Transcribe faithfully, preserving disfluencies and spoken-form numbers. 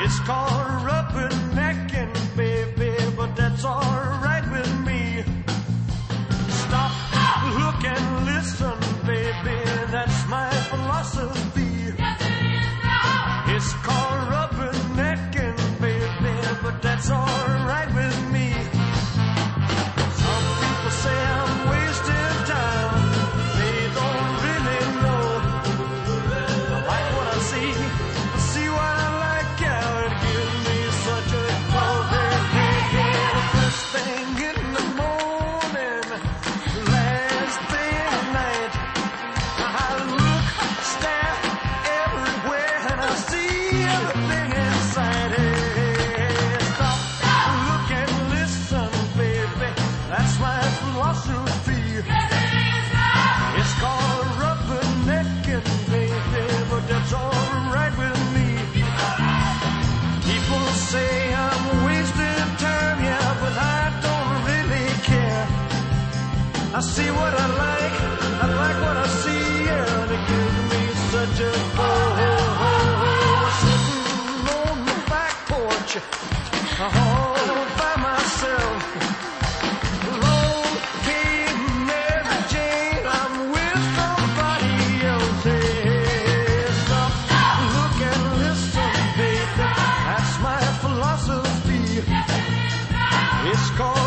It's called rubbernecking, baby, but that's alright with me. Stop, look and listen, baby, that's my philosophy. It's called rubbernecking, baby, but that's alright with me. Some people say I'm wasting time, they don't really know. I like what I see, I see what I like, yeah, it gives me such a glow. Hey, hey, hey, the first thing in the morning, last thing at night, I look, stare everywhere, and I see everything inside. Hey, hey, hey, stop, look and listen, baby, that's my philosophy. It's called rubbernecking, baby, but that's alright with me. People say I'm wasting time, yeah, but I don't really care. I see what I like, I like what I see, yeah, and it gives me such a glow. Sitting on the back porch, all by myself. Lord, hey, Mary Jane, I'm with somebody else. Hey, stop, look and listen, baby, that's my philosophy. It's called